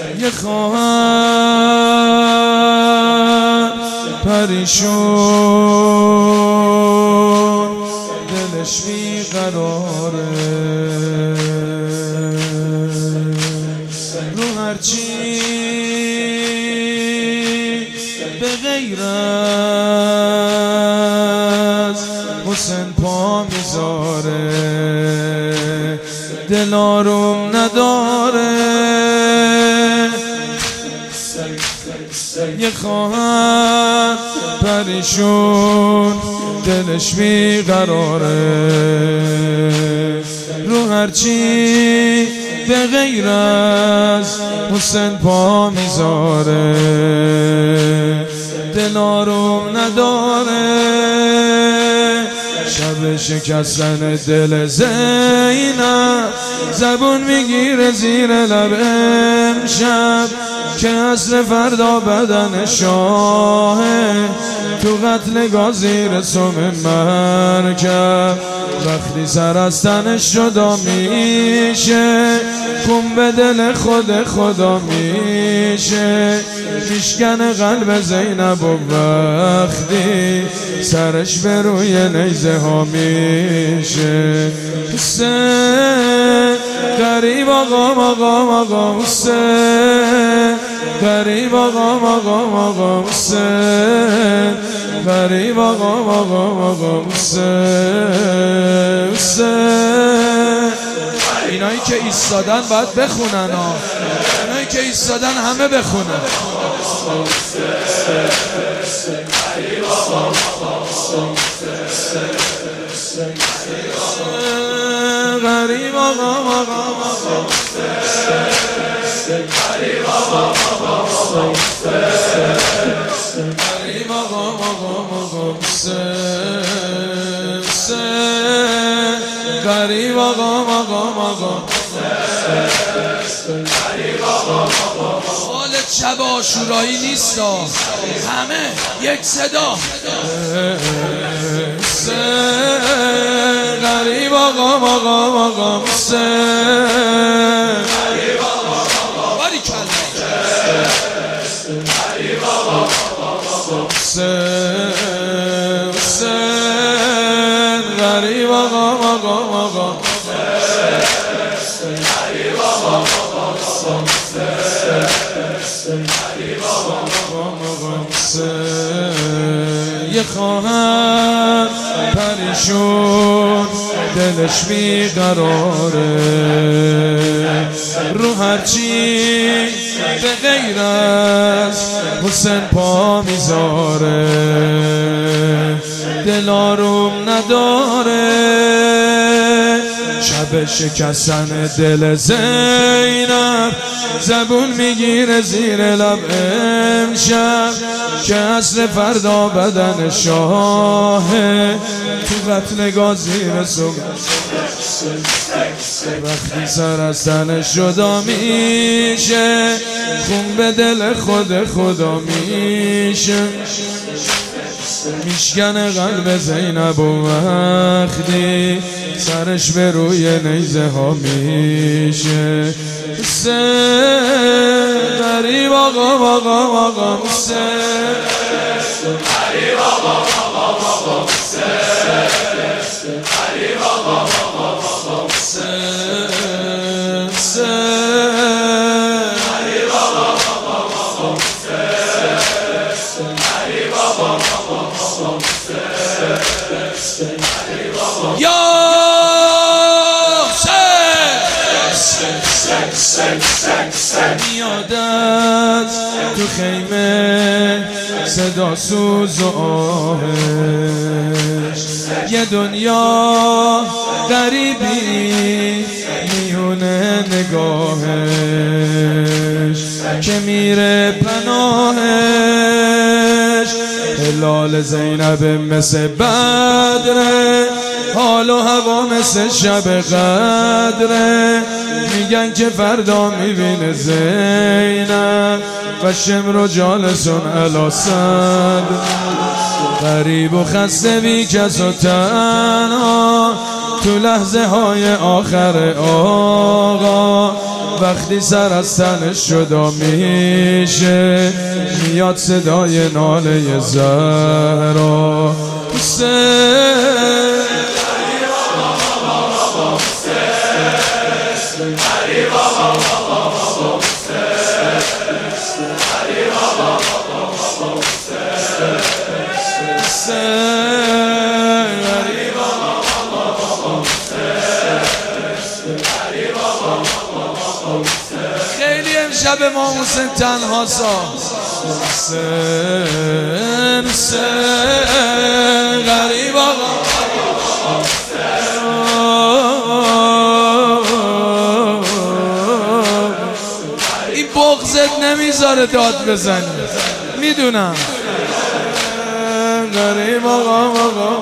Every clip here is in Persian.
یه خواهر پریشون دلش بیقراره، رو هرچی به غیر از حسین پا میذاره، دل آروم نداره. یه خواهر پریشون دلش بیقراره، رو هرچی به غیر از حسین پا میذاره، دل آروم نداره. شب شکستن دل زینب زبون میگیره زیر لب امشب، که اصل فردا بدن شاهه، تو قتلگاه زیر سم مرکب. وقتی سر از تنش جدا میشه، خون به دل خود خدا میشه، میشکن قلب زینب و وقتی سرش به روی نیزه ها میشه. حسین غریب آقا حسین غریب آقا حسین غریب آقا حسین. اینایی که ایستادن باید بخونن ها، اینایی که ایستادن همه بخونن. غریب آقا غریب آقا حال شب عاشورایی نیست، همه یک صدا. غریب آقا باری کلا غریب آقا یه خواهر پریشون دلش بیقراره، رو هرچی به غیر از حسین پا میذاره، دل آروم نداره. شب شکستن دل زینب زبون میگیره زیر لب امشب، که اصل فردا بدن شاهه، تو قتلگاه زیر سم. وقتی سر از تنش جدا میشه، خون به دل خود خدا میشه، میشکن قلب زینب و وقتی سرش به روی نیزه ها میشه. غریب آقا حسین غریب آقا میادت تو خیمه صدا سوز و آهش، یه دنیا غریبی میونه نگاهش، که میره پناهش. هلال زینب مثل بدره، حال و هوا مثل شب قدره، میگن که فردا میبینه زینب و شمر و جالسون علی صدر. غریب و خسته بی کس و تنها، تو لحظه های آخر آقا وقتی سر از تنش جدا میشه میاد صدای ناله زهرا خیلی امشب امام حسین تنها غریب آقا این بغضت نمیذاره داد بزنی میدونم غریب آقا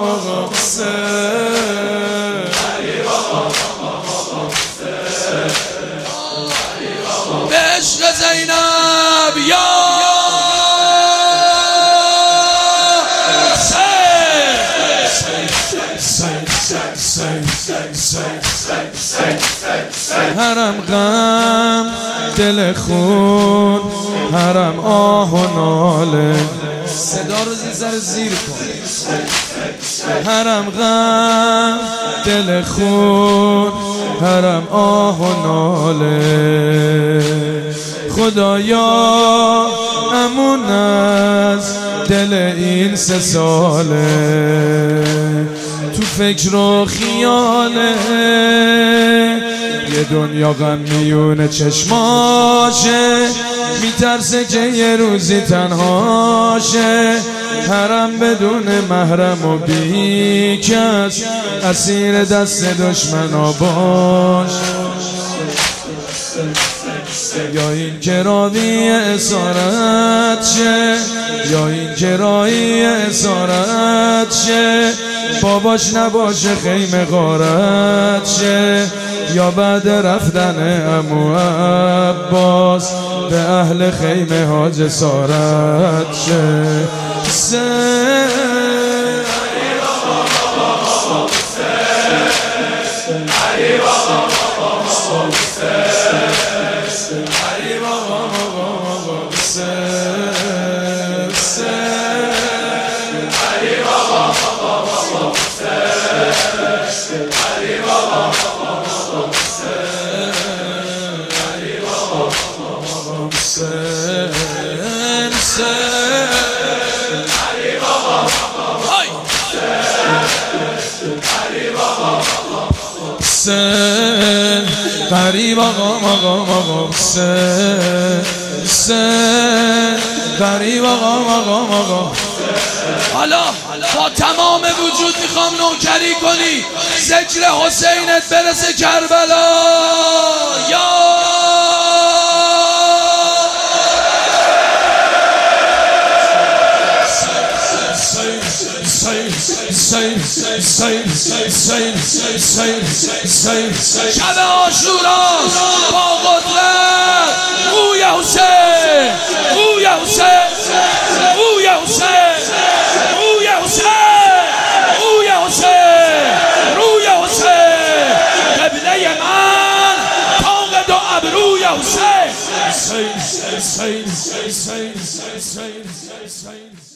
به عشق زینب یا حرم غم دل خون حرم آه و ناله صدا رو زیر کن حرم غم دل خون حرم آه و ناله خدایا امون از دل این 3 ساله تو فکر و خیاله یه دنیا غم میونه چشماشه میترسه که یه روزی تنهاشه حرم بدون محرم و بی کس اسیر دست دشمنا باش یا این که راوی اسارت شه یا این که راهی اسارت شه باباش نباشه خیمه غارت شه یا بعد رفتن عمو عباس به اهل خیمه ها جسارت شه غریب آقا غریب آقا حالا با تمام وجود میخوام نوکری کنی ذکر حسینت برسه کربلا یا شب عاشورا با قدرت روی حسین روی حسین روی حسین روی حسین روی حسین روی حسین قبله من طاقت و ابروی حسین